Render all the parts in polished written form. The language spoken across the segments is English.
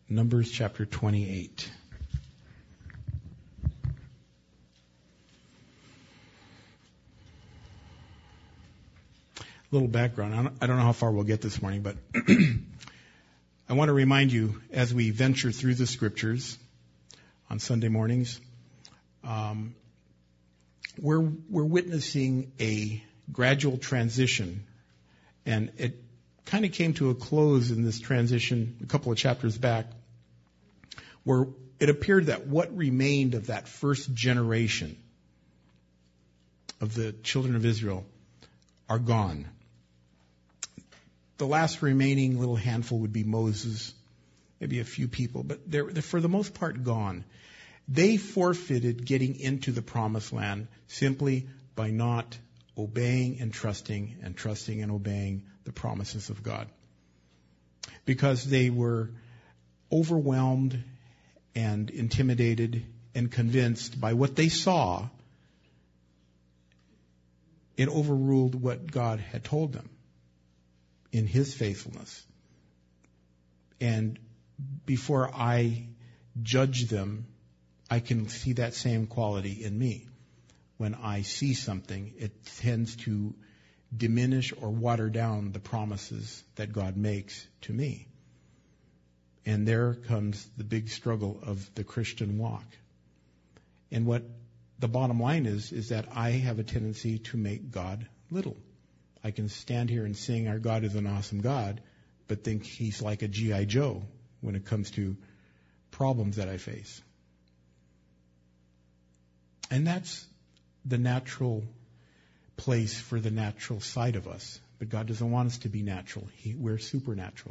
Numbers chapter 28. A little background. I don't know how far we'll get this morning, but I want to remind you, as we venture through the scriptures on Sunday mornings, we're witnessing a gradual transition, and it kind of came to a close in this transition a couple of chapters back, where it appeared that what remained of that first generation of the children of Israel are gone. The last remaining little handful would be Moses, maybe a few people, but they're for the most part gone. They forfeited getting into the promised land simply by not obeying and trusting and obeying the promises of God. Because they were overwhelmed and intimidated and convinced by what they saw, it overruled what God had told them in His faithfulness. And before I judge them, I can see that same quality in me. When I see something, it tends to diminish or water down the promises that God makes to me. And there comes the big struggle of the Christian walk. And what the bottom line is that I have a tendency to make God little. I can stand here and sing our God is an awesome God, but think He's like a G.I. Joe when it comes to problems that I face. And that's the natural place for the natural side of us. But God doesn't want us to be natural. We're supernatural.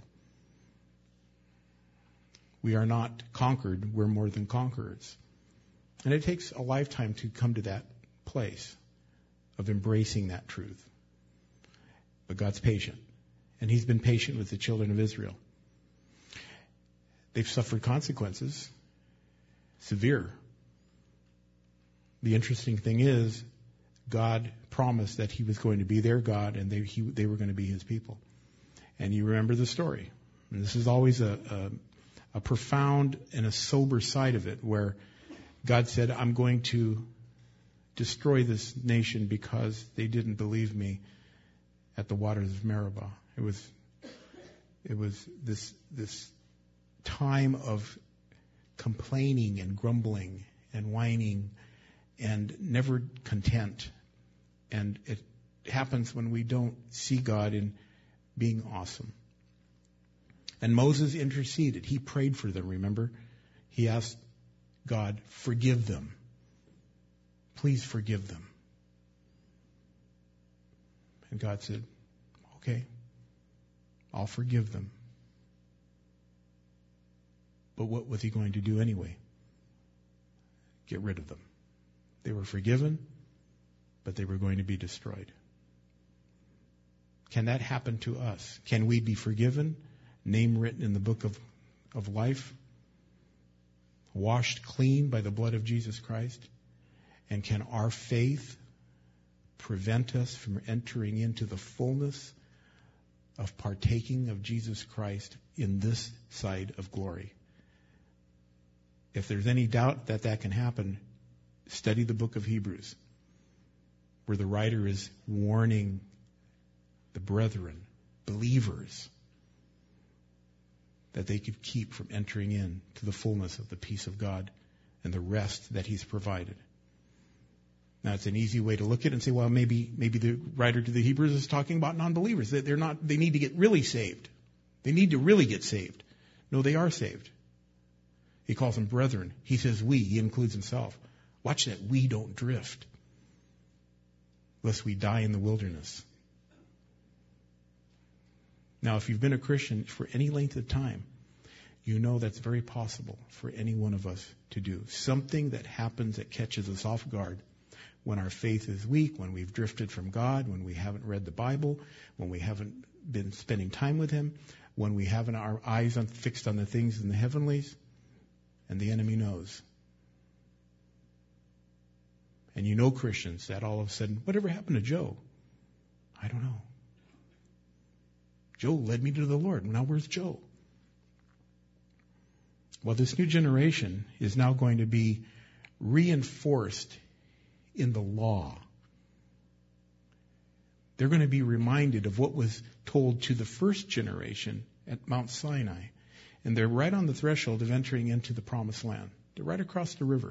We are not conquered. We're more than conquerors. And it takes a lifetime to come to that place of embracing that truth. But God's patient. And He's been patient with the children of Israel. They've suffered consequences. Severe. The interesting thing is, God promised that He was going to be their God and they were going to be His people. And you remember the story. And this is always a profound and a sober side of it, where God said, I'm going to destroy this nation because they didn't believe me at the waters of Meribah. It was this time of complaining and grumbling and whining and never content. And it happens when we don't see God in being awesome. And Moses interceded. He prayed for them, remember? He asked God, forgive them. Please forgive them. And God said, okay, I'll forgive them. But what was He going to do anyway? Get rid of them. They were forgiven, but they were going to be destroyed. Can that happen to us? Can we be forgiven, name written in the book of life, washed clean by the blood of Jesus Christ? And can our faith prevent us from entering into the fullness of partaking of Jesus Christ in this side of glory? If there's any doubt that that can happen, study the book of Hebrews, where the writer is warning the brethren, believers, that they could keep from entering in to the fullness of the peace of God and the rest that He's provided. Now, it's an easy way to look at it and say, well, maybe the writer to the Hebrews is talking about non-believers. They need to get really saved. They need to really get saved. No, they are saved. He calls them brethren. He says we. He includes himself. Watch that we don't drift, lest we die in the wilderness. Now, if you've been a Christian for any length of time, you know that's very possible for any one of us to do. Something that happens that catches us off guard when our faith is weak, when we've drifted from God, when we haven't read the Bible, when we haven't been spending time with Him, when we haven't our eyes fixed on the things in the heavenlies, and the enemy knows. And you know Christians that all of a sudden, whatever happened to Joe? I don't know. Joe led me to the Lord. Now where's Joe? Well, this new generation is now going to be reinforced in the law. They're going to be reminded of what was told to the first generation at Mount Sinai. And they're right on the threshold of entering into the promised land. They're right across the river.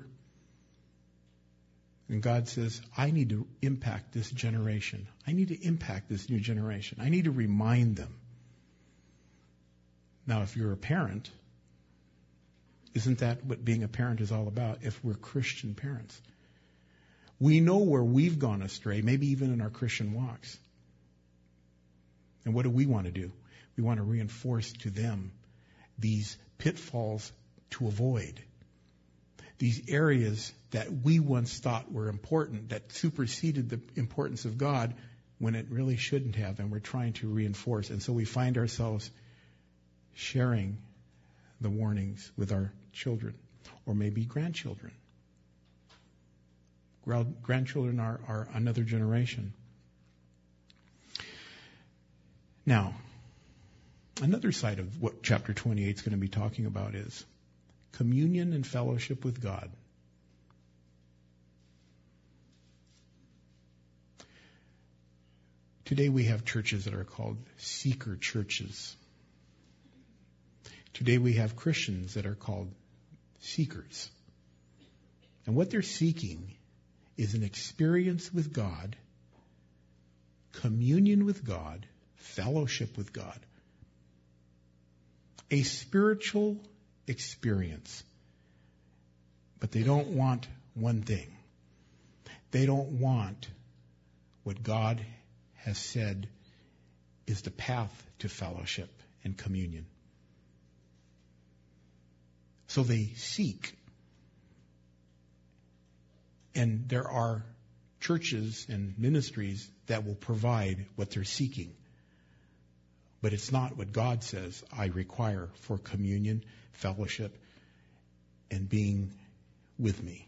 And God says, I need to impact this generation. I need to impact this new generation. I need to remind them. Now, if you're a parent, isn't that what being a parent is all about if we're Christian parents? We know where we've gone astray, maybe even in our Christian walks. And what do we want to do? We want to reinforce to them these pitfalls to avoid. These areas that we once thought were important, that superseded the importance of God when it really shouldn't have, and we're trying to reinforce. And so we find ourselves sharing the warnings with our children, or maybe grandchildren. Grandchildren are another generation. Now, another side of what chapter 28 is going to be talking about is communion and fellowship with God. Today we have churches that are called seeker churches. Today we have Christians that are called seekers. And what they're seeking is an experience with God, communion with God, fellowship with God. A spiritual experience. But they don't want one thing. They don't want what God has said is the path to fellowship and communion. So they seek. And there are churches and ministries that will provide what they're seeking. But it's not what God says I require for communion, fellowship, and being with me.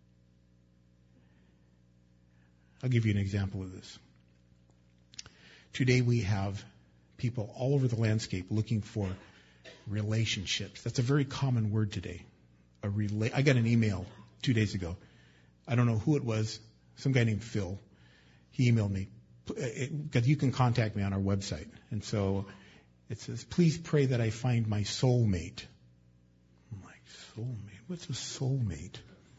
I'll give you an example of this. Today we have people all over the landscape looking for relationships. That's a very common word today. I got an email 2 days ago. I don't know who it was. Some guy named Phil. He emailed me. Because you can contact me on our website. And so it says, please pray that I find my soulmate. I'm like, soulmate? What's a soulmate?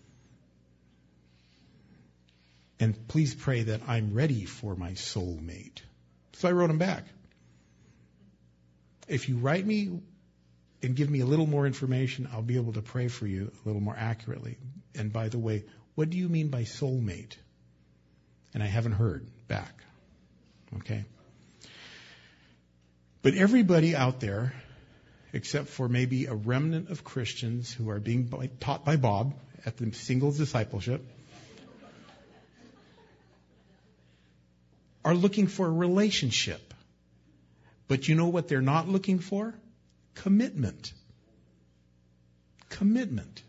And please pray that I'm ready for my soulmate. So I wrote him back. If you write me and give me a little more information, I'll be able to pray for you a little more accurately. And by the way, what do you mean by soulmate? And I haven't heard back. Okay? But everybody out there, except for maybe a remnant of Christians who are being taught by Bob at the Singles Discipleship, are looking for a relationship. But you know what they're not looking for? Commitment. Commitment.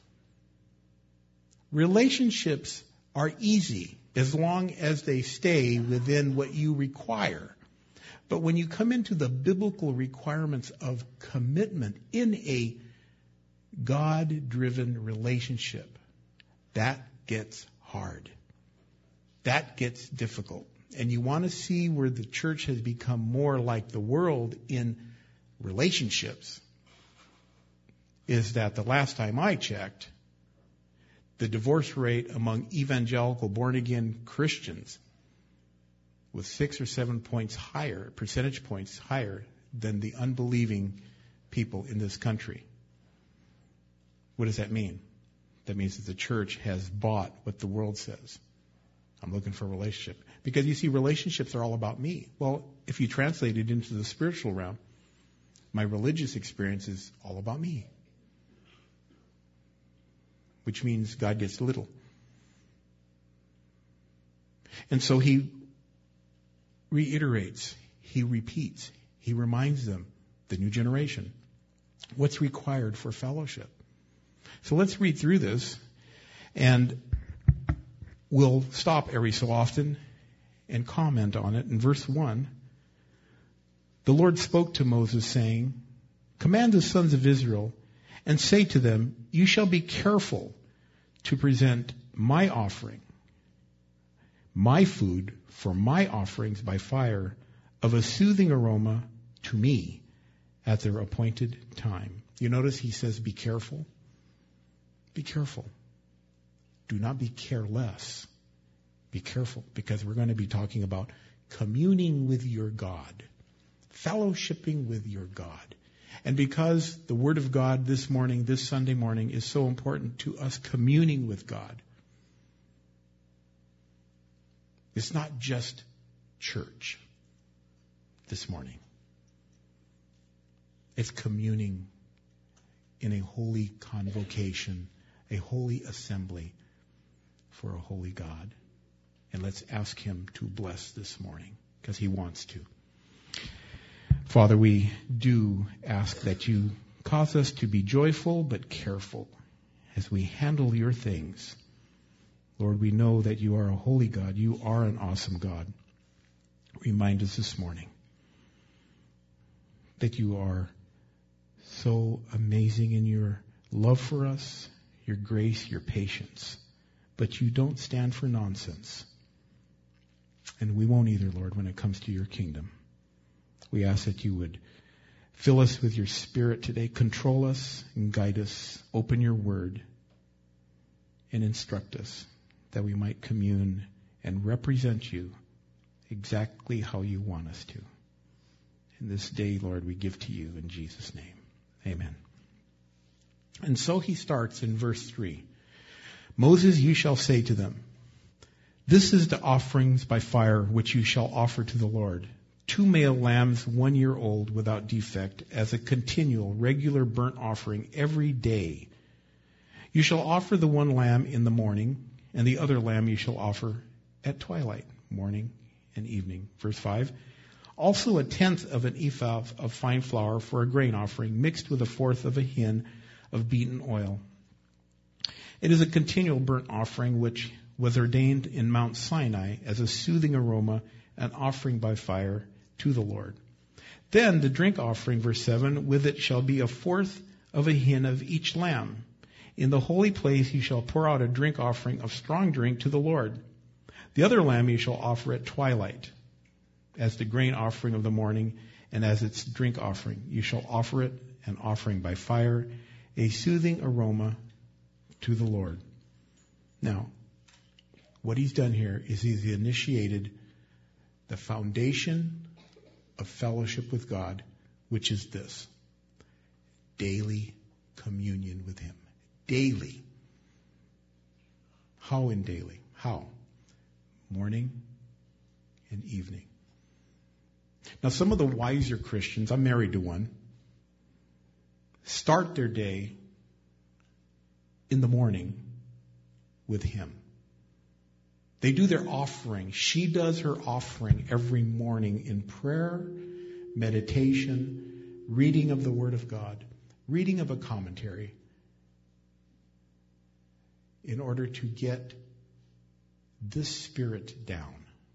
Relationships are easy as long as they stay within what you require. But when you come into the biblical requirements of commitment in a God-driven relationship, that gets hard. That gets difficult. And you want to see where the church has become more like the world in relationships, is that the last time I checked, the divorce rate among evangelical born-again Christians was 6 or 7 points higher, percentage points higher than the unbelieving people in this country. What does that mean? That means that the church has bought what the world says. I'm looking for a relationship. Because you see, relationships are all about me. Well, if you translate it into the spiritual realm, my religious experience is all about me. Which means God gets little. And so he reiterates, he repeats, he reminds them, the new generation, what's required for fellowship. So let's read through this, and we'll stop every so often and comment on it. In verse 1, the Lord spoke to Moses, saying, command the sons of Israel and say to them, you shall be careful to present my offering, my food for my offerings by fire of a soothing aroma to me at their appointed time. You notice he says, be careful. Be careful. Do not be careless. Be careful, because we're going to be talking about communing with your God, fellowshipping with your God. And because the Word of God this morning, this Sunday morning, is so important to us communing with God, it's not just church this morning. It's communing in a holy convocation, a holy assembly for a holy God. And let's ask him to bless this morning, because he wants to. Father, we do ask that you cause us to be joyful but careful as we handle your things. Lord, we know that you are a holy God. You are an awesome God. Remind us this morning that you are so amazing in your love for us, your grace, your patience. But you don't stand for nonsense. And we won't either, Lord, when it comes to your kingdom. We ask that you would fill us with your Spirit today, control us and guide us, open your word, and instruct us that we might commune and represent you exactly how you want us to. In this day, Lord, we give to you in Jesus' name. Amen. And so he starts in verse 3. Moses, you shall say to them, this is the offerings by fire which you shall offer to the Lord. 2 male lambs 1 year old without defect, as a continual, regular burnt offering every day. You shall offer the one lamb in the morning, and the other lamb you shall offer at twilight, morning and evening. Verse 5. Also 1/10 of an ephah of fine flour for a grain offering, mixed with 1/4 of a hin of beaten oil. It is a continual burnt offering which was ordained in Mount Sinai as a soothing aroma, an offering by fire to the Lord. Then the drink offering, verse 7, with it shall be 1/4 of a hin of each lamb. In the holy place you shall pour out a drink offering of strong drink to the Lord. The other lamb you shall offer at twilight, as the grain offering of the morning, and as its drink offering. You shall offer it an offering by fire, a soothing aroma to the Lord. Now, what he's done here is he's initiated the foundation of fellowship with God, which is this: daily communion with him. Daily. How in daily? How? Morning and evening. Now, some of the wiser Christians, I'm married to one, start their day in the morning with him. They do their offering. She does her offering every morning in prayer, meditation, reading of the Word of God, reading of a commentary, in order to get this spirit down.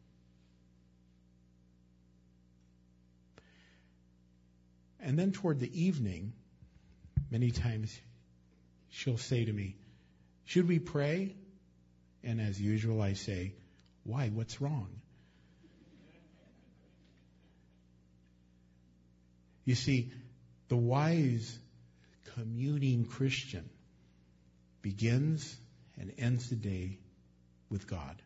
And then toward the evening, many times she'll say to me, should we pray? And as usual, I say, why? What's wrong? You see, the wise communing Christian begins and ends the day with God.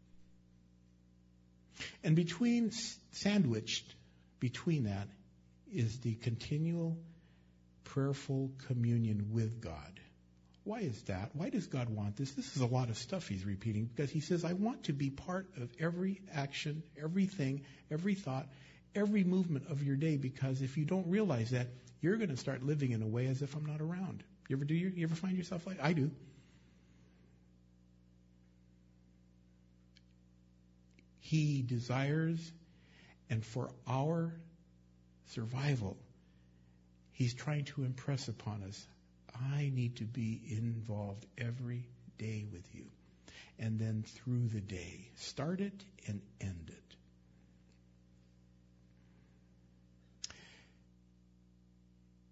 And sandwiched between that is the continual prayerful communion with God. Why is that? Why does God want this? This is a lot of stuff he's repeating, because he says, I want to be part of every action, everything, every thought, every movement of your day, because if you don't realize that, you're going to start living in a way as if I'm not around. You ever find yourself like I do? He desires, and for our survival, he's trying to impress upon us, I need to be involved every day with you. And then through the day, start it and end it.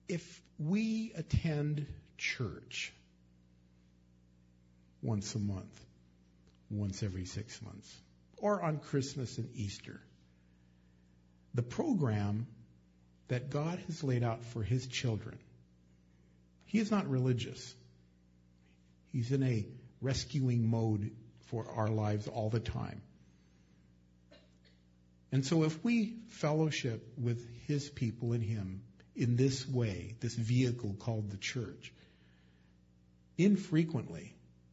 if we attend church once a month, once every 6 months, or on Christmas and Easter, the program that God has laid out for his children, he is not religious. He's in a rescuing mode for our lives all the time. And so if we fellowship with his people in him in this way, this vehicle called the church, infrequently,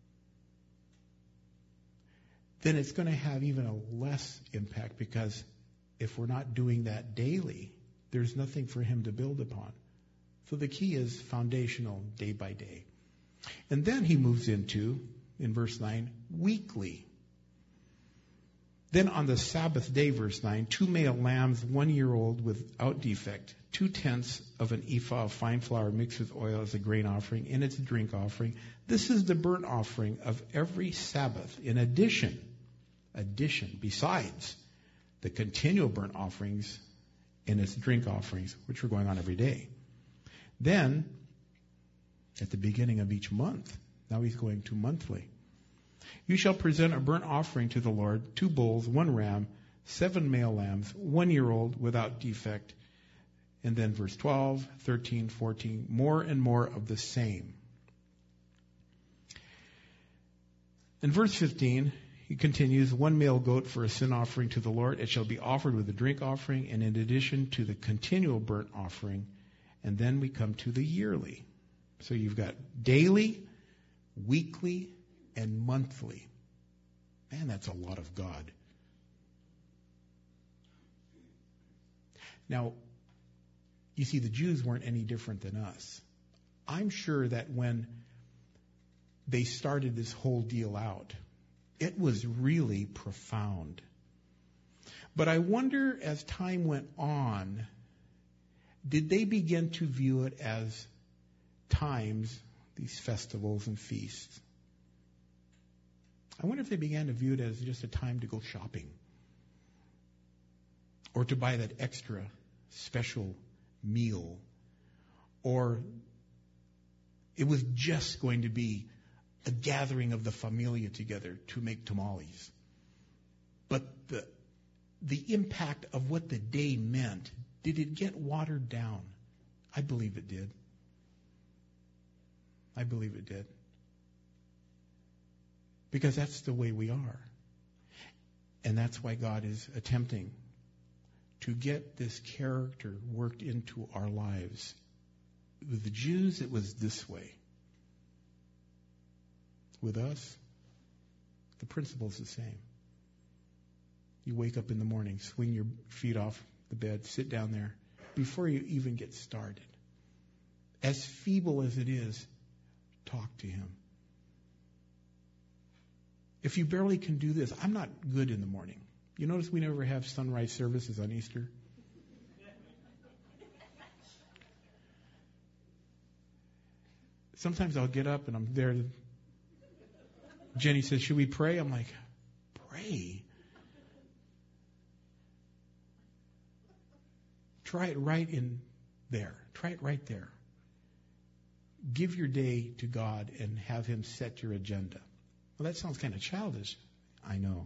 then it's going to have even a less impact, because if we're not doing that daily, there's nothing for him to build upon. So the key is foundational, day by day. And then he moves into, in verse 9, weekly. Then on the Sabbath day, verse 9, 2 male lambs, 1 year old without defect, 2/10 of an ephah of fine flour mixed with oil as a grain offering, and its drink offering. This is the burnt offering of every Sabbath, in addition, besides the continual burnt offerings and its drink offerings, which were going on every day. Then, at the beginning of each month, now he's going to monthly, you shall present a burnt offering to the Lord, 2 bulls, 1 ram, 7 male lambs, 1 year old without defect. And then verse 12, 13, 14, more and more of the same. In verse 15, he continues, 1 male goat for a sin offering to the Lord. It shall be offered with a drink offering, and in addition to the continual burnt offering. And then we come to the yearly. So you've got daily, weekly, and monthly. Man, that's a lot of God. Now, you see, the Jews weren't any different than us. I'm sure that when they started this whole deal out, it was really profound. But I wonder, as time went on, did they begin to view it as times, these festivals and feasts? I wonder if they began to view it as just a time to go shopping, or to buy that extra special meal, or it was just going to be a gathering of the familia together to make tamales. But the impact of what the day meant, did it get watered down? I believe it did. I believe it did. Because that's the way we are. And that's why God is attempting to get this character worked into our lives. With the Jews, it was this way. With us, the principle's the same. You wake up in the morning, swing your feet off the bed, sit down there, before you even get started. As feeble as it is, talk to him. If you barely can do this, I'm not good in the morning. You notice we never have sunrise services on Easter? Sometimes I'll get up and I'm there. Jenny says, should we pray? I'm like, pray? Try it right in there. Try it right there. Give your day to God and have him set your agenda. Well, that sounds kind of childish. I know.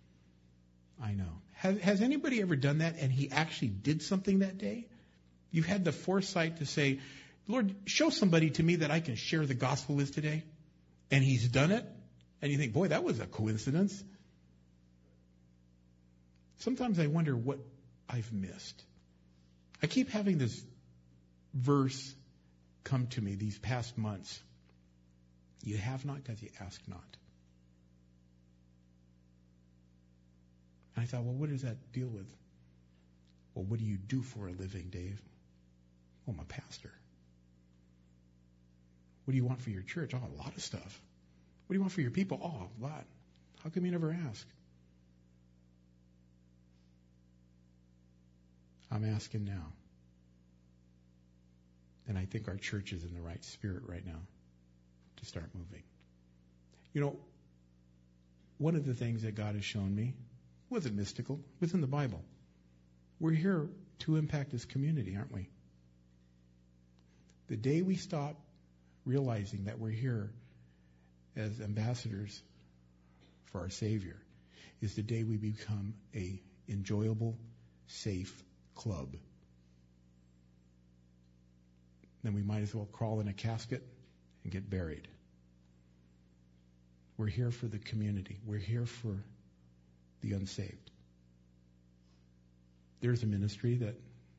Has anybody ever done that and he actually did something that day? You had the foresight to say, Lord, show somebody to me that I can share the gospel with today. And he's done it. And you think, boy, that was a coincidence. Sometimes I wonder what I've missed. I keep having this verse come to me these past months. You have not because you ask not. And I thought, well, what does that deal with? Well, what do you do for a living, Dave? Oh, I'm a pastor. What do you want for your church? Oh, a lot of stuff. What do you want for your people? Oh, a lot. How come you never ask? I'm asking now. And I think our church is in the right spirit right now to start moving. You know, one of the things that God has shown me wasn't mystical. It was in the Bible. We're here to impact this community, aren't we? The day we stop realizing that we're here as ambassadors for our Savior is the day we become a enjoyable, safe club. Then we might as well crawl in a casket and get buried. We're here for the community. We're here for the unsaved. There's a ministry that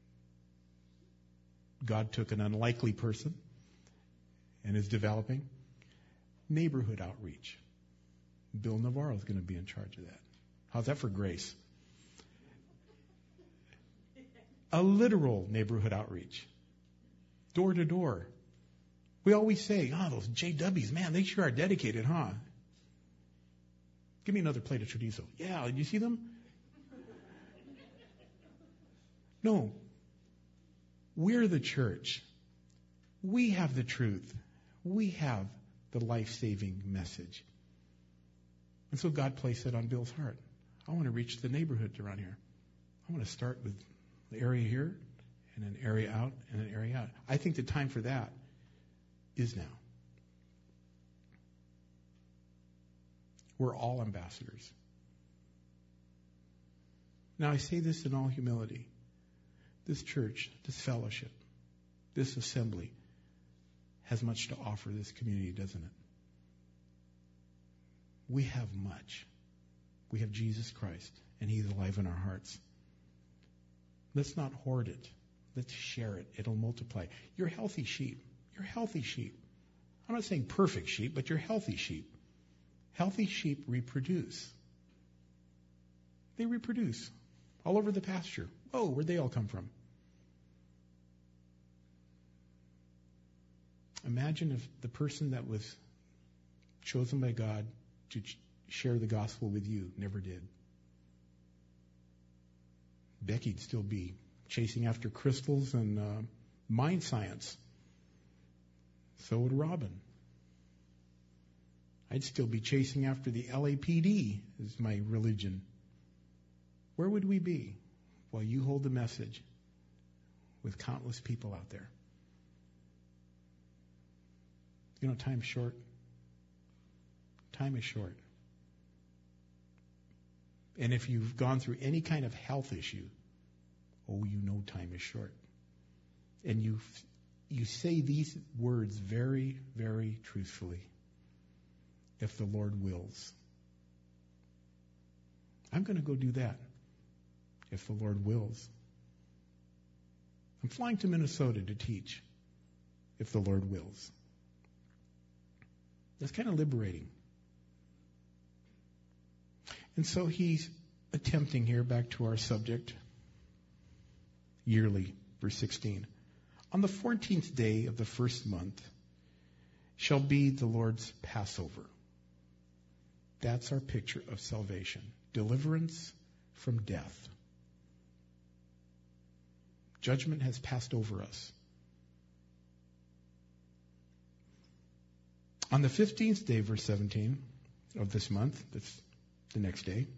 God took an unlikely person and is developing. Neighborhood outreach. Bill Navarro is going to be in charge of that. How's that for grace? A literal neighborhood outreach. Door to door. We always say, those JWs, man, they sure are dedicated, huh? Give me another plate of chorizo. Yeah, did you see them? No. We're the church. We have the truth. We have the life-saving message. And so God placed it on Bill's heart. I want to reach the neighborhood around here. I want to start with the area here, and an area out, and an area out. I think the time for that is now. We're all ambassadors. Now, I say this in all humility. This church, this fellowship, this assembly has much to offer this community, doesn't it? We have much. We have Jesus Christ, and He's alive in our hearts. Let's not hoard it. Let's share it. It'll multiply. You're healthy sheep. You're healthy sheep. I'm not saying perfect sheep, but you're healthy sheep. Healthy sheep reproduce. They reproduce all over the pasture. Oh, where'd they all come from? Imagine if the person that was chosen by God to share the gospel with you never did. Becky'd still be chasing after crystals and mind science. So would Robin. I'd still be chasing after the LAPD as my religion. Where would we be while you hold the message with countless people out there? You know, time's short. Time is short. And if you've gone through any kind of health issue, you know time is short. And you say these words very, very truthfully. If the Lord wills. I'm going to go do that. If the Lord wills. I'm flying to Minnesota to teach. If the Lord wills. That's kind of liberating. And so he's attempting here, back to our subject, yearly, verse 16. On the 14th day of the first month shall be the Lord's Passover. That's our picture of salvation. Deliverance from death. Judgment has passed over us. On the 15th day, verse 17 of this month, that's the next day,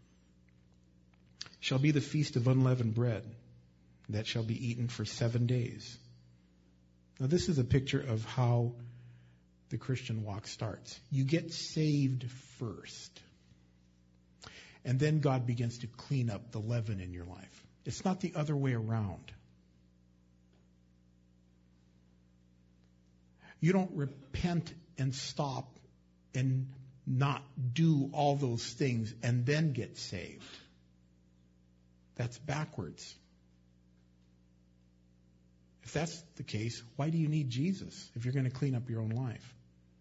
shall be the feast of unleavened bread. That shall be eaten for 7 days. Now this is a picture of how the Christian walk starts. You get saved first. And then God begins to clean up the leaven in your life. It's not the other way around. You don't repent and stop and not do all those things and then get saved. That's backwards. If that's the case, why do you need Jesus if you're going to clean up your own life?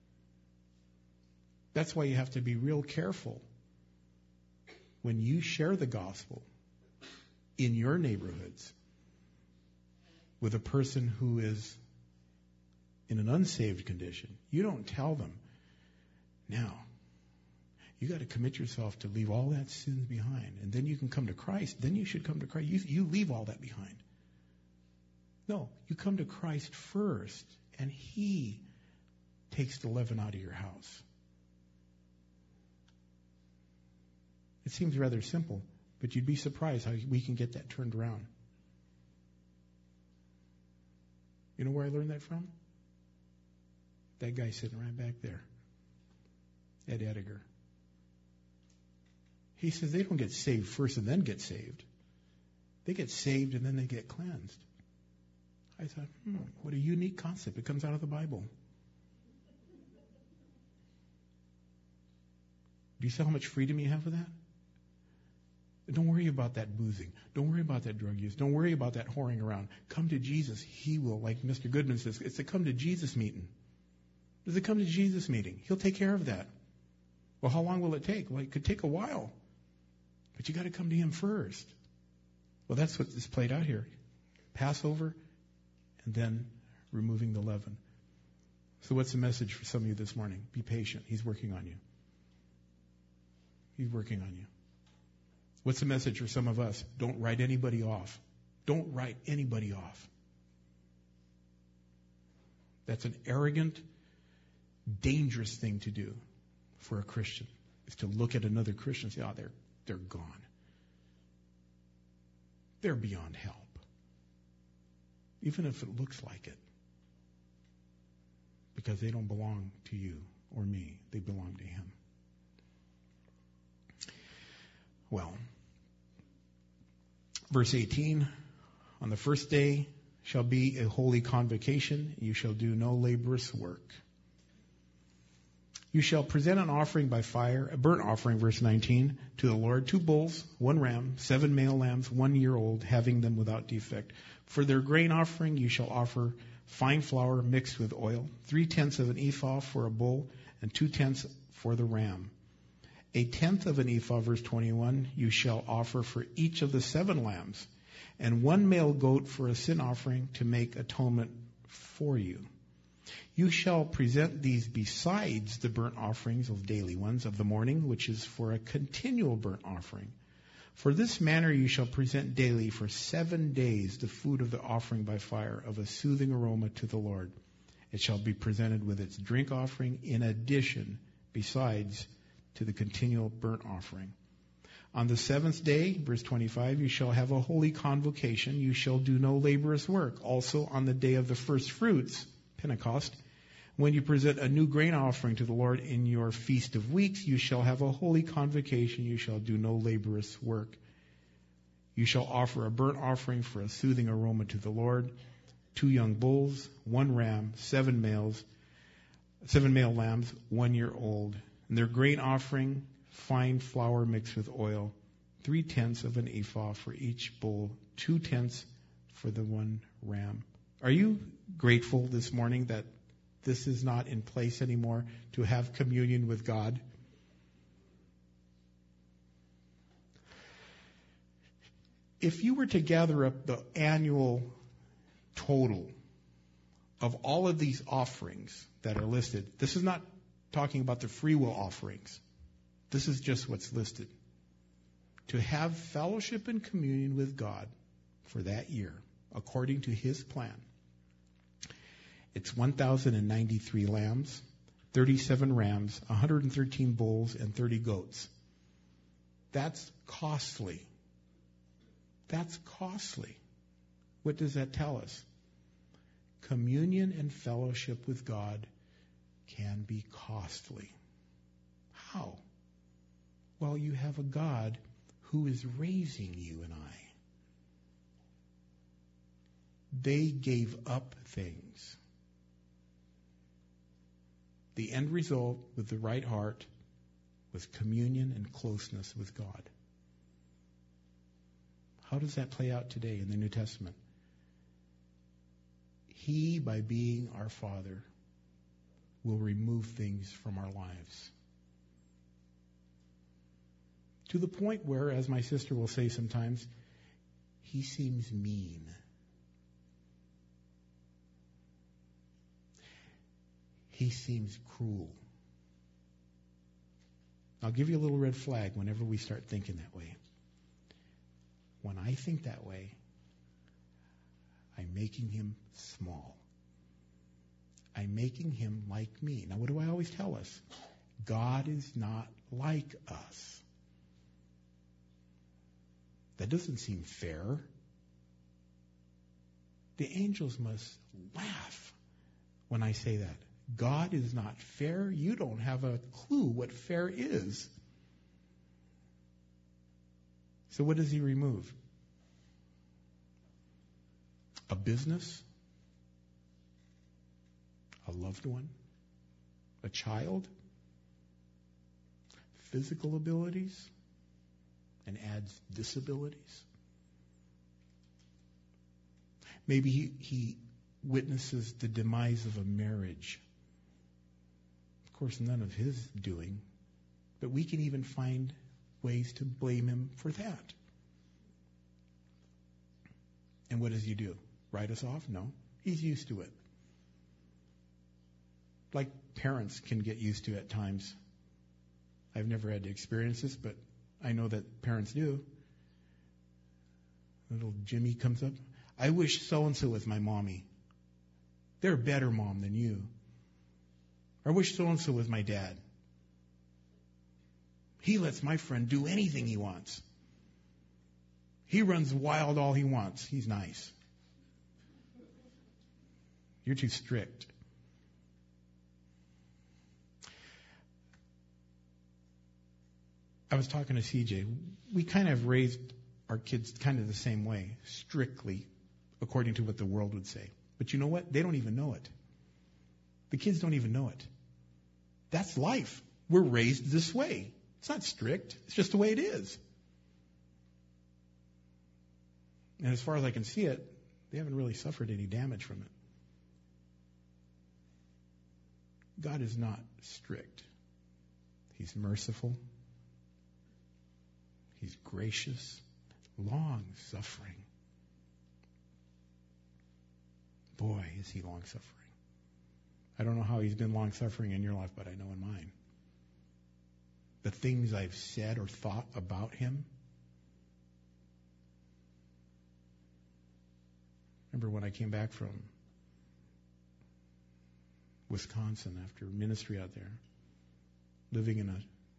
That's why you have to be real careful when you share the gospel in your neighborhoods with a person who is in an unsaved condition. You don't tell them, now, you got to commit yourself to leave all that sins behind, and then you can come to Christ. Then you should come to Christ. You leave all that behind. No, you come to Christ first, and He takes the leaven out of your house. It seems rather simple, but you'd be surprised how we can get that turned around. You know where I learned that from? That guy sitting right back there, Ed Ediger. He says they don't get saved first and then get saved. They get saved and then they get cleansed. I thought, what a unique concept. It comes out of the Bible. Do you see how much freedom you have with that? Don't worry about that boozing. Don't worry about that drug use. Don't worry about that whoring around. Come to Jesus. He will, like Mr. Goodman says, it's a come to Jesus meeting. It's a come to Jesus meeting. He'll take care of that. Well, how long will it take? Well, it could take a while. But you got to come to Him first. Well, that's what is played out here. Passover and then removing the leaven. So what's the message for some of you this morning? Be patient. He's working on you. He's working on you. What's the message for some of us? Don't write anybody off. Don't write anybody off. That's an arrogant, dangerous thing to do for a Christian, is to look at another Christian and say, oh, they're gone. They're beyond help. Even if it looks like it. Because they don't belong to you or me. They belong to Him. Well, verse 18, on the first day shall be a holy convocation. You shall do no laborious work. You shall present an offering by fire, a burnt offering, verse 19, to the Lord, 2 bulls, 1 ram, 7 male lambs, 1 year old, having them without defect. For their grain offering you shall offer fine flour mixed with oil, 3/10 of an ephah for a bull, and 2/10 for the ram. 1/10 of an ephah, verse 21, you shall offer for each of the 7 lambs, and 1 male goat for a sin offering to make atonement for you. You shall present these besides the burnt offerings, of daily ones, of the morning, which is for a continual burnt offering. For this manner you shall present daily for 7 days the food of the offering by fire, of a soothing aroma to the Lord. It shall be presented with its drink offering in addition, besides, to the continual burnt offering. On the 7th day, verse 25, you shall have a holy convocation. You shall do no laborious work. Also on the day of the first fruits, Pentecost, when you present a new grain offering to the Lord in your feast of weeks, you shall have a holy convocation. You shall do no laborious work. You shall offer a burnt offering for a soothing aroma to the Lord, 2 young bulls, 1 ram, 7 male lambs, 1 year old. And their grain offering, fine flour mixed with oil, 3/10 of an ephah for each bull, 2/10 for the 1 ram. Are you grateful this morning that this is not in place anymore, to have communion with God? If you were to gather up the annual total of all of these offerings that are listed, this is not talking about the free will offerings. This is just what's listed. To have fellowship and communion with God for that year, according to His plan, it's 1,093 lambs, 37 rams, 113 bulls, and 30 goats. That's costly. That's costly. What does that tell us? Communion and fellowship with God can be costly. How? Well, you have a God who is raising you and I. They gave up things. The end result with the right heart was communion and closeness with God. How does that play out today in the New Testament? He, by being our Father, will remove things from our lives. To the point where, as my sister will say sometimes, He seems mean. He seems cruel. I'll give you a little red flag whenever we start thinking that way. When I think that way, I'm making Him small. I'm making Him like me. Now, what do I always tell us? God is not like us. That doesn't seem fair. The angels must laugh when I say that. God is not fair. You don't have a clue what fair is. So what does he remove? A business? A loved one? A child? Physical abilities? And adds disabilities? Maybe he witnesses the demise of a marriage. Of course, none of his doing. But we can even find ways to blame him for that. And what does he do? Write us off? No. He's used to it. Like parents can get used to at times. I've never had to experience this, but I know that parents do. Little Jimmy comes up. I wish so-and-so was my mommy. They're a better mom than you. I wish so-and-so was my dad. He lets my friend do anything he wants. He runs wild all he wants. He's nice. You're too strict. I was talking to CJ. We kind of raised our kids kind of the same way, strictly, according to what the world would say. But you know what? They don't even know it. The kids don't even know it. That's life. We're raised this way. It's not strict. It's just the way it is. And as far as I can see it, they haven't really suffered any damage from it. God is not strict. He's merciful. He's gracious, long-suffering. Boy, is he long-suffering. I don't know how he's been long-suffering in your life, but I know in mine. The things I've said or thought about him. Remember when I came back from Wisconsin after ministry out there, living in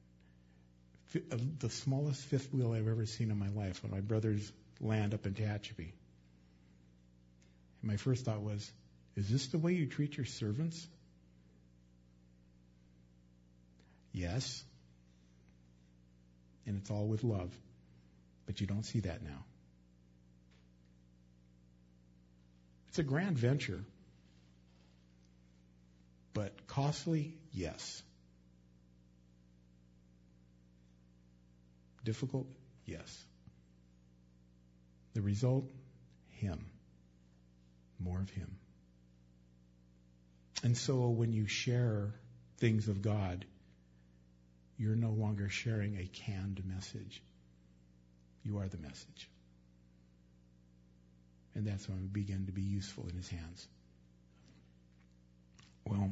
the smallest fifth wheel I've ever seen in my life on my brother's land up in Tehachapi. And my first thought was, is this the way you treat your servants? Yes. And it's all with love. But you don't see that now. It's a grand venture. But costly? Yes. Difficult? Yes. The result? Him. More of him. And so when you share things of God, you're no longer sharing a canned message. You are the message. And that's when we begin to be useful in his hands. Well,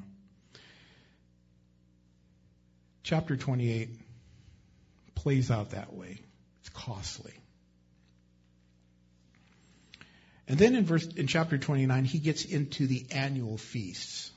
chapter 28 plays out that way. It's costly. And then in chapter 29, he gets into the annual feasts.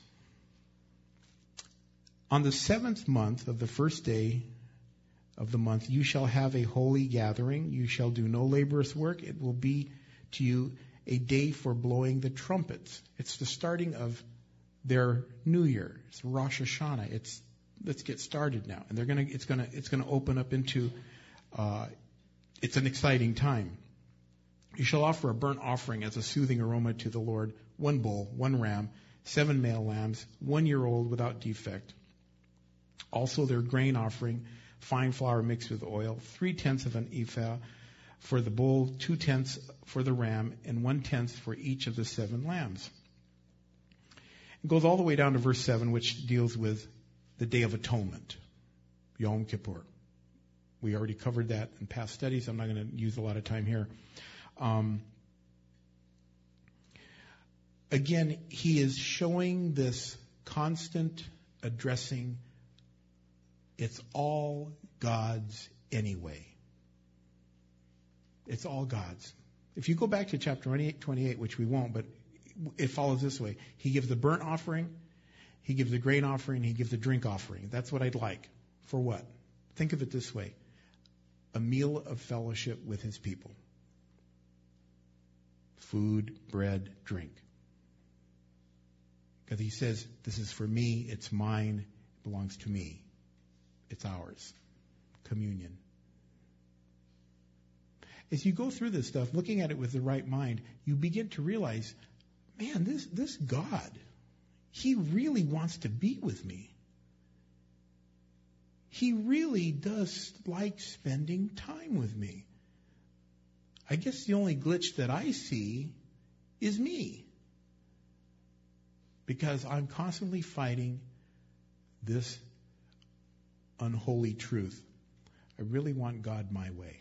On the 7th month of the first day of the month, you shall have a holy gathering. You shall do no laborious work. It will be to you a day for blowing the trumpets. It's the starting of their new year. It's Rosh Hashanah. Let's get started now. And it's gonna open up into it's an exciting time. You shall offer a burnt offering as a soothing aroma to the Lord, 1 bull, 1 ram, 7 male lambs, 1 year old without defect. Also their grain offering, fine flour mixed with oil, 3/10 of an ephah for the bull, 2/10 for the ram, and 1/10 for each of the 7 lambs. It goes all the way down to verse 7, which deals with the Day of Atonement, Yom Kippur. We already covered that in past studies. I'm not going to use a lot of time here. Again, he is showing this constant addressing. It's all God's anyway. It's all God's. If you go back to chapter 28, which we won't, but it follows this way. He gives the burnt offering, he gives the grain offering, he gives the drink offering. That's what I'd like. For what? Think of it this way. A meal of fellowship with his people. food, bread, drink. Because he says, this is for me, it's mine, it belongs to me. It's ours. Communion. As you go through this stuff, looking at it with the right mind, you begin to realize, man, this God, he really wants to be with me. He really does like spending time with me. I guess the only glitch that I see is me. Because I'm constantly fighting this unholy truth. I really want God my way.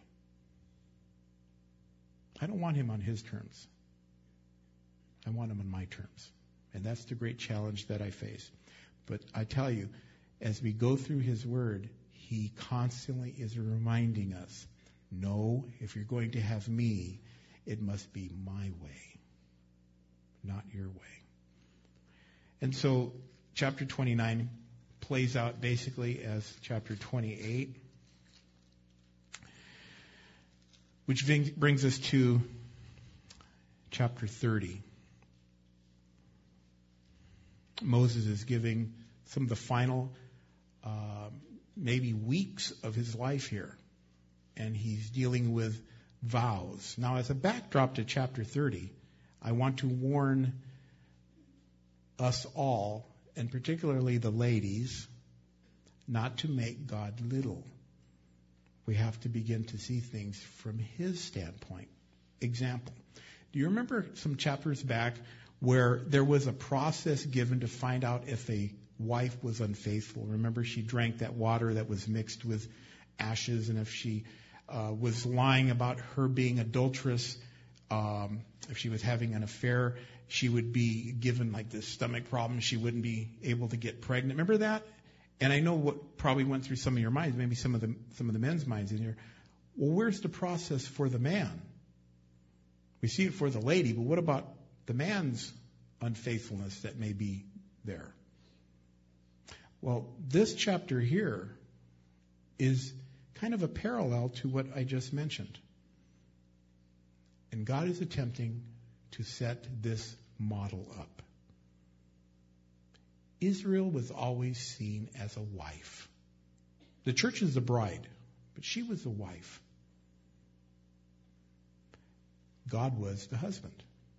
I don't want him on his terms. I want him on my terms. And that's the great challenge that I face. But I tell you, as we go through his word, he constantly is reminding us, no, if you're going to have me, it must be my way, not your way. And so chapter 29 plays out basically as chapter 28, which brings us to chapter 30. Moses is giving some of the final maybe weeks of his life here. And he's dealing with vows. Now, as a backdrop to chapter 30, I want to warn us all, and particularly the ladies, not to make God little. We have to begin to see things from his standpoint. Example. Do you remember some chapters back where there was a process given to find out if a wife was unfaithful? Remember, she drank that water that was mixed with ashes, and if she was lying about her being adulterous, if she was having an affair, she would be given like this stomach problem. She wouldn't be able to get pregnant. Remember that? And I know what probably went through some of your minds, maybe some of the men's minds in here. Well, where's the process for the man? We see it for the lady, but what about the man's unfaithfulness that may be there? Well, this chapter here is kind of a parallel to what I just mentioned. And God is attempting to set this model up. Israel was always seen as a wife. The church is the bride, but she was the wife. God was the husband.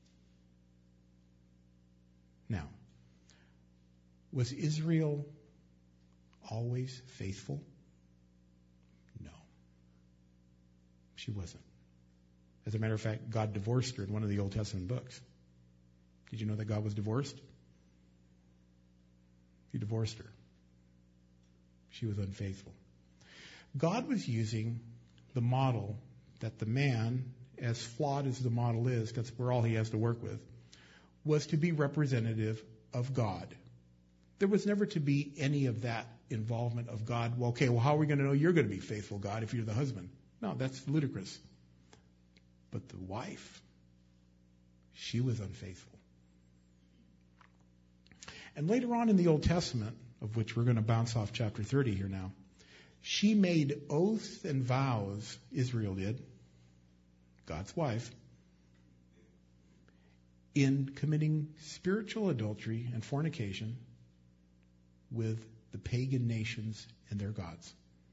Now, was Israel always faithful? No. She wasn't. As a matter of fact, God divorced her in one of the Old Testament books. Did you know that God was divorced? He divorced her. She was unfaithful. God was using the model that the man, as flawed as the model is, that's where all he has to work with, was to be representative of God. There was never to be any of that involvement of God. Well, okay, how are we going to know you're going to be faithful, God, if you're the husband? No, that's ludicrous. But the wife, she was unfaithful. And later on in the Old Testament, of which we're going to bounce off chapter 30 here now, she made oaths and vows, Israel did, God's wife, in committing spiritual adultery and fornication with the pagan nations and their gods.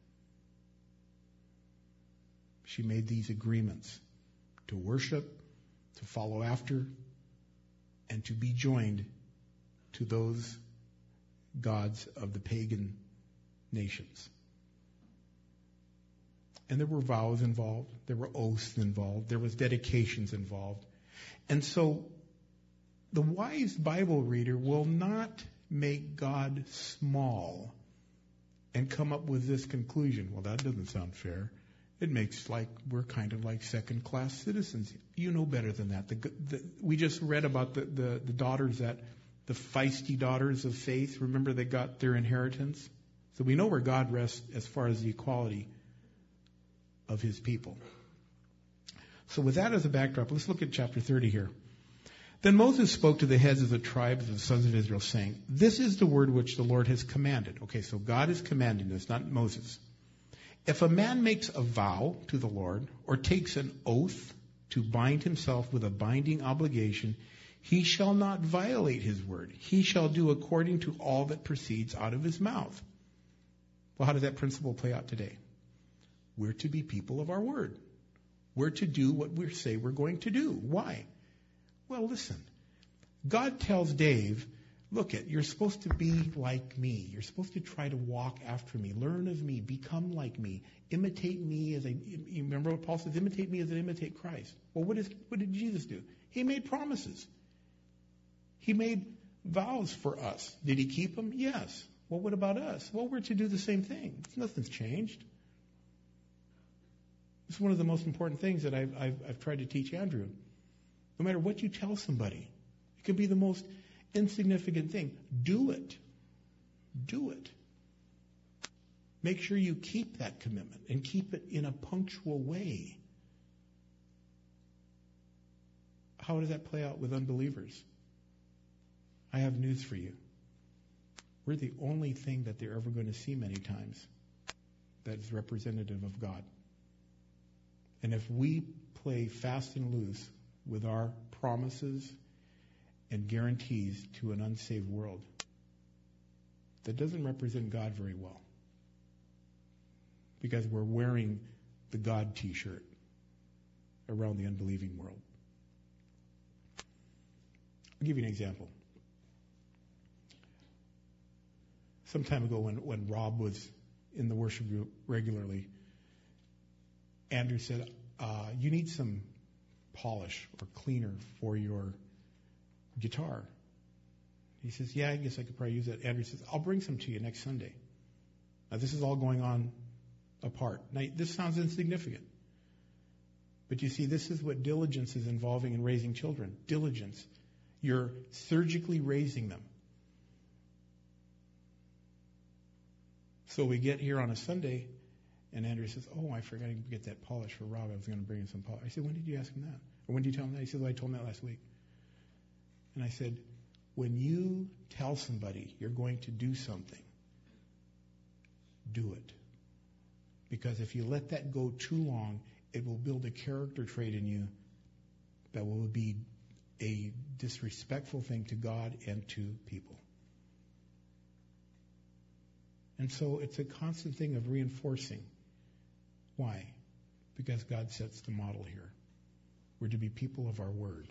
She made these agreements to worship, to follow after, and to be joined to those gods of the pagan nations. And there were vows involved, there were oaths involved, there was dedications involved. And so the wise Bible reader will not make God small and come up with this conclusion. Well, that doesn't sound fair. It makes like we're kind of like second-class citizens. You know better than that. We just read about the daughters that, the feisty daughters of faith. Remember, they got their inheritance. So we know where God rests as far as the equality of his people. So with that as a backdrop, let's look at chapter 30 here. Then Moses spoke to the heads of the tribes of the sons of Israel, saying, "This is the word which the Lord has commanded." Okay, so God is commanding this, not Moses. "If a man makes a vow to the Lord or takes an oath to bind himself with a binding obligation, he shall not violate his word. He shall do according to all that proceeds out of his mouth. Well, how does that principle play out today? We're to be people of our word. We're to do what we say we're going to do. Why? Well, listen. God tells Dave, look, you're supposed to be like me. You're supposed to try to walk after me. Learn of me. Become like me. Imitate me as you remember what Paul says? Imitate me as I imitate Christ. Well, what did Jesus do? He made promises. He made vows for us. Did he keep them? Yes. Well, what about us? Well, we're to do the same thing. Nothing's changed. It's one of the most important things that I've tried to teach Andrew. No matter what you tell somebody, it could be the most insignificant thing. Do it. Do it. Make sure you keep that commitment and keep it in a punctual way. How does that play out with unbelievers? I have news for you. We're the only thing that they're ever going to see many times that is representative of God. And if we play fast and loose with our promises and guarantees to an unsaved world, that doesn't represent God very well. Because we're wearing the God t-shirt around the unbelieving world. I'll give you an example. Some time ago when Rob was in the worship group regularly, Andrew said, you need some polish or cleaner for your guitar. He says, yeah, I guess I could probably use that. Andrew says, I'll bring some to you next Sunday. Now, this is all going on apart. Now, this sounds insignificant. But you see, this is what diligence is involving in raising children. Diligence. You're surgically raising them. So we get here on a Sunday, and Andrew says, oh, I forgot to get that polish for Rob. I was going to bring him some polish. I said, when did you ask him that? Or when did you tell him that? He said, well, I told him that last week. And I said, when you tell somebody you're going to do something, do it. Because if you let that go too long, it will build a character trait in you that will be a disrespectful thing to God and to people. And so it's a constant thing of reinforcing. Why? Because God sets the model here. We're to be people of our word.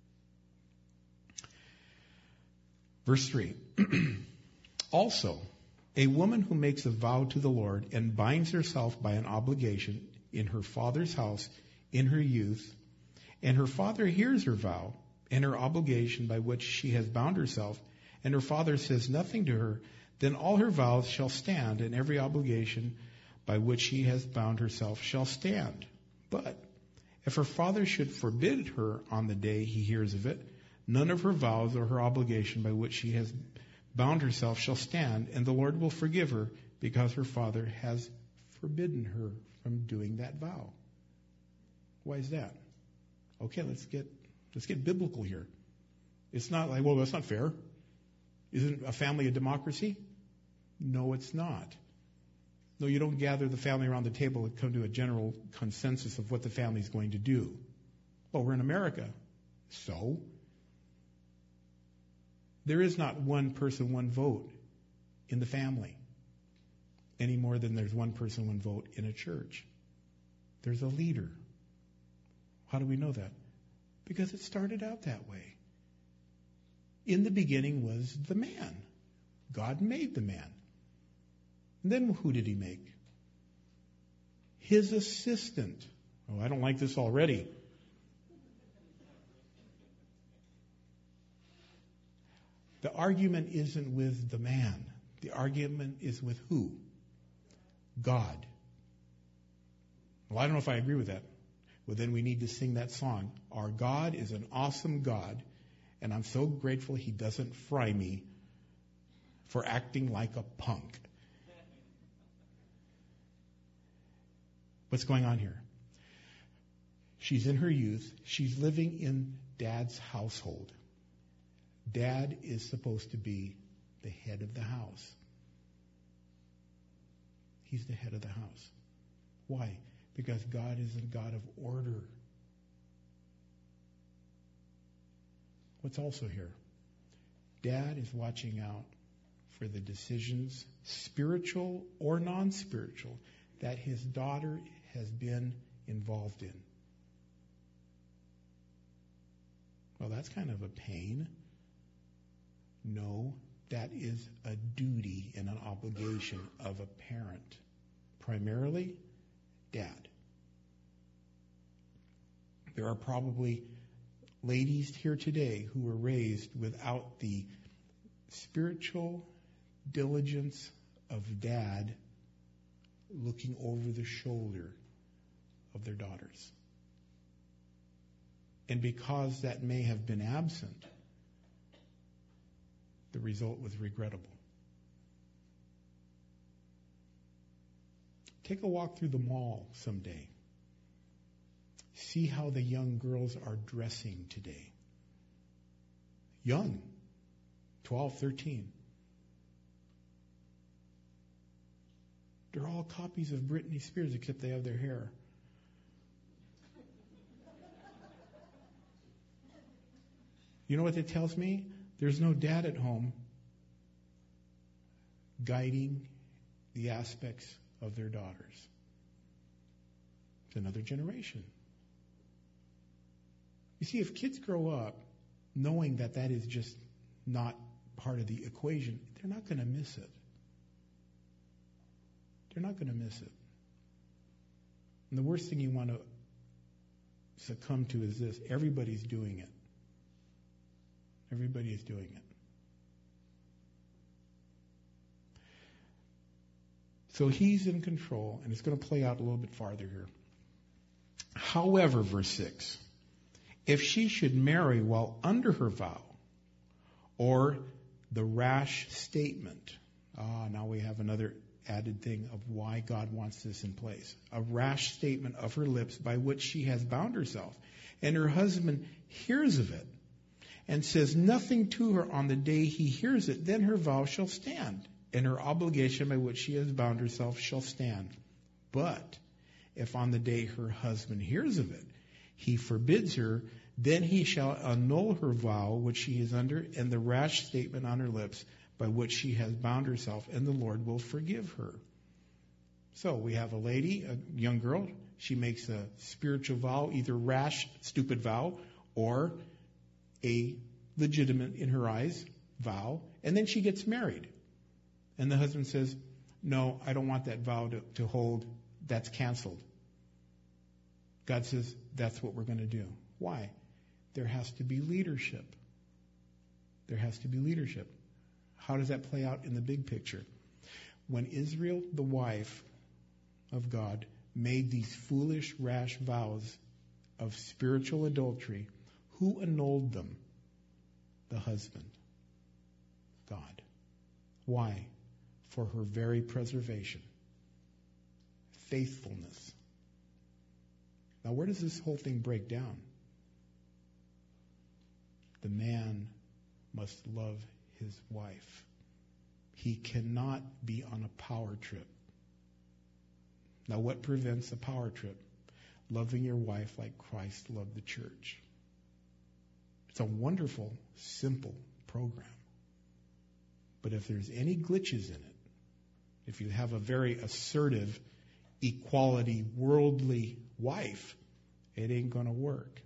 Verse 3. Also, a woman who makes a vow to the Lord and binds herself by an obligation in her father's house in her youth, and her father hears her vow and her obligation by which she has bound herself, and her father says nothing to her, then all her vows shall stand, and every obligation by which she has bound herself shall stand. But if her father should forbid her on the day he hears of it, none of her vows or her obligation by which she has bound herself shall stand, and the Lord will forgive her because her father has forbidden her from doing that vow. Why is that? Okay, let's get biblical here. It's not like, well, that's not fair. Isn't a family a democracy? No, it's not. No, you don't gather the family around the table and come to a general consensus of what the family is going to do. Well, we're in America. So? There is not one person, one vote in the family any more than there's one person, one vote in a church. There's a leader. How do we know that? Because it started out that way. In the beginning was the man. God made the man. And then who did he make? His assistant. Oh, I don't like this already. The argument isn't with the man. The argument is with who? God. Well, I don't know if I agree with that. Well, then we need to sing that song. Our God is an awesome God, and I'm so grateful he doesn't fry me for acting like a punk. What's going on here? She's in her youth. She's living in Dad's household. Dad is supposed to be the head of the house. He's the head of the house. Why? Because God is a God of order. what's also here? Dad is watching out for the decisions, spiritual or non-spiritual, that his daughter has been involved in. Well, that's kind of a pain. No, that is a duty and an obligation of a parent. Primarily, dad. There are probably ladies here today who were raised without the spiritual diligence of dad looking over the shoulder of their daughters. And because that may have been absent, the result was regrettable. Take a walk through the mall someday. See how the young girls are dressing today. Young, 12, 13. They're all copies of Britney Spears, except they have their hair. You know what that tells me? There's no dad at home guiding the aspects of their daughters. It's another generation. You see, if kids grow up knowing that that is just not part of the equation, they're not going to miss it. They're not going to miss it. And the worst thing you want to succumb to is this. Everybody's doing it. Everybody is doing it. So he's in control, and it's going to play out a little bit farther here. However, verse 6, if she should marry while under her vow, or the rash statement, now we have another added thing of why God wants this in place. A rash statement of her lips by which she has bound herself, and her husband hears of it, and says nothing to her on the day he hears it, then her vow shall stand, and her obligation by which she has bound herself shall stand. But if on the day her husband hears of it, he forbids her, then he shall annul her vow which she is under, and the rash statement on her lips by which she has bound herself, and the Lord will forgive her. So we have a lady, a young girl, she makes a spiritual vow, either rash, stupid vow, or a legitimate, in her eyes, vow, and then she gets married. And the husband says, no, I don't want that vow to hold. That's canceled. God says, that's what we're going to do. Why? There has to be leadership. There has to be leadership. How does that play out in the big picture? When Israel, the wife of God, made these foolish, rash vows of spiritual adultery, who annulled them? The husband. God. Why? For her very preservation. Faithfulness. Now, where does this whole thing break down? The man must love his wife. He cannot be on a power trip. Now, what prevents a power trip? Loving your wife like Christ loved the church. It's a wonderful, simple program. But if there's any glitches in it, if you have a very assertive, equality, worldly wife, it ain't going to work.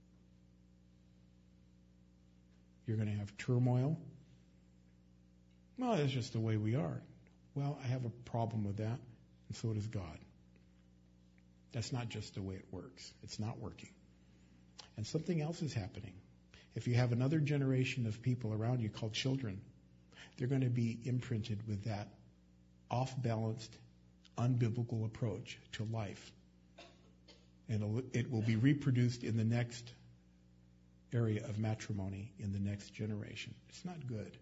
You're going to have turmoil. Well, that's just the way we are. Well, I have a problem with that, and so does God. That's not just the way it works. It's not working. And something else is happening. If you have another generation of people around you called children, they're going to be imprinted with that off-balanced, unbiblical approach to life. And it will be reproduced in the next area of matrimony in the next generation. It's not good.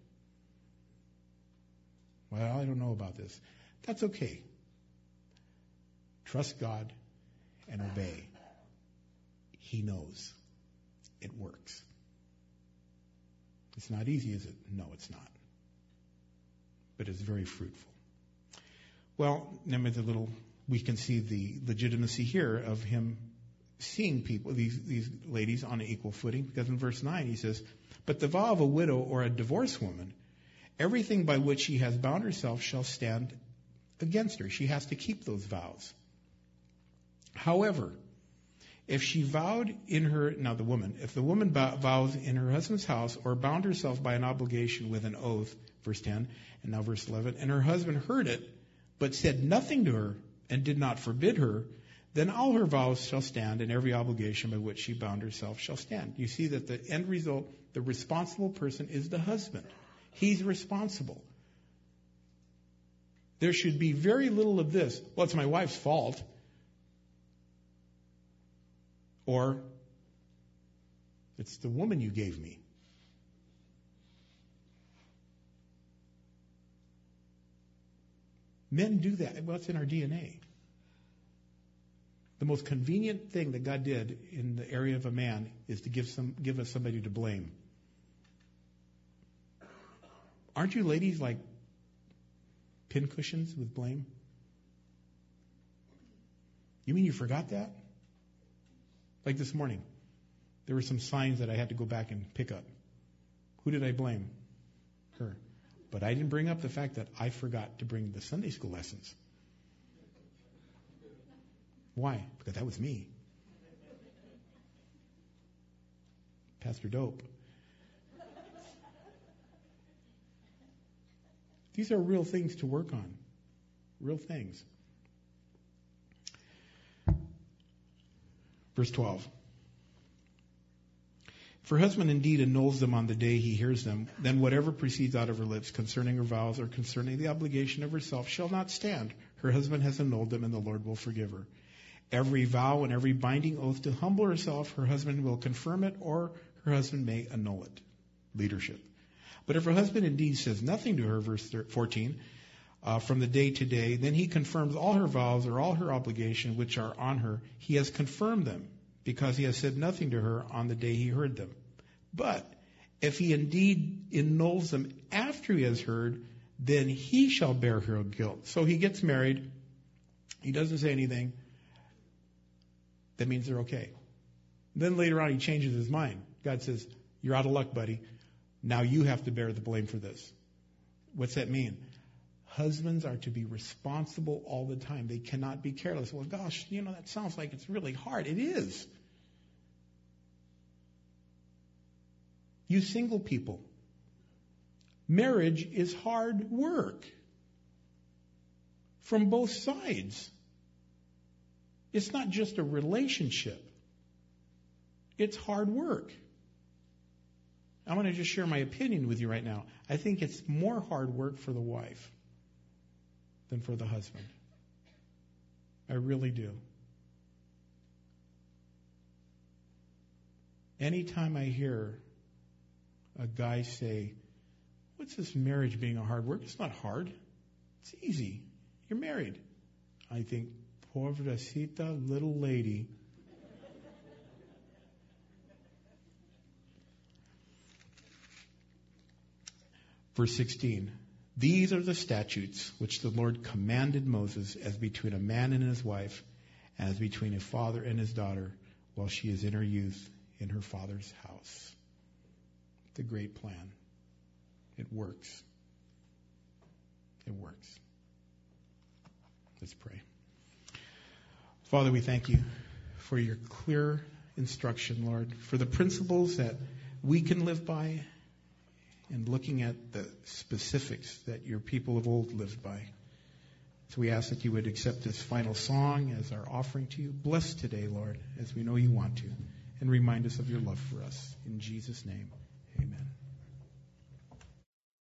Well, I don't know about this. That's okay. Trust God and obey. He knows. It works. It's not easy, is it? No, it's not. But it's very fruitful. Well, we can see the legitimacy here of him seeing people, these ladies, on an equal footing, because in verse 9 he says, "But the vow of a widow or a divorced woman, everything by which she has bound herself shall stand against her." She has to keep those vows. "However, if she vowed in her," now the woman, "if the woman vows in her husband's house or bound herself by an obligation with an oath," verse 10, and now verse 11, "and her husband heard it, but said nothing to her and did not forbid her, then all her vows shall stand, and every obligation by which she bound herself shall stand." You see that the end result, the responsible person is the husband. He's responsible. There should be very little of this, "Well, it's my wife's fault," or "It's the woman you gave me." Men do that. Well, it's in our DNA. The most convenient thing that God did in the area of a man is to give us somebody to blame. Aren't you ladies like pincushions with blame? You mean you forgot that? Like this morning, there were some signs that I had to go back and pick up. Who did I blame? Her. But I didn't bring up the fact that I forgot to bring the Sunday school lessons. Why? Because that was me. Pastor Dope. These are real things to work on. Real things. Verse 12. "If her husband indeed annuls them on the day he hears them, then whatever proceeds out of her lips concerning her vows or concerning the obligation of herself shall not stand. Her husband has annulled them, and the Lord will forgive her. Every vow and every binding oath to humble herself, her husband will confirm it, or her husband may annul it." Leadership. "But if her husband indeed says nothing to her," verse 14, "from the day to day, then he confirms all her vows or all her obligations which are on her. He has confirmed them, because he has said nothing to her on the day he heard them. But if he indeed annuls them after he has heard, then he shall bear her guilt." So he gets married. He doesn't say anything. That means they're okay. Then later on he changes his mind. God says, "You're out of luck, buddy. Now you have to bear the blame for this." What's that mean? Husbands are to be responsible all the time. They cannot be careless. "Well, gosh, that sounds like it's really hard." It is. You single people, marriage is hard work from both sides. It's not just a relationship. It's hard work. I'm going to just share my opinion with you right now. I think it's more hard work for the wife than for the husband. I really do. Anytime I hear a guy say, "What's this marriage being a hard work?" It's not hard. It's easy. You're married. I think, pobrecita little lady. Verse 16. "These are the statutes which the Lord commanded Moses as between a man and his wife, as between a father and his daughter, while she is in her youth in her father's house." It's a great plan. It works. It works. Let's pray. Father, we thank you for your clear instruction, Lord, for the principles that we can live by, and looking at the specifics that your people of old lived by. So we ask that you would accept this final song as our offering to you. Bless today, Lord, as we know you want to, and remind us of your love for us. In Jesus' name.